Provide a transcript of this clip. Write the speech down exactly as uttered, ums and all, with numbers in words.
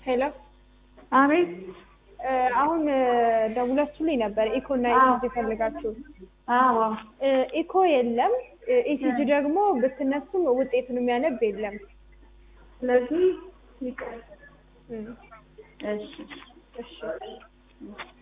ሄሎ አቤት አሁን ደውላችሁልኝ ነበር ኢኮ እና ኢሲጂ ፈልጋችሁ። አዎ ኢኮ የለም ኢሲጂ ደግሞ ብትነሱም ውጤቱን የሚያነብ የለም። ስለዚህ ይቀር እም እሺ እሺ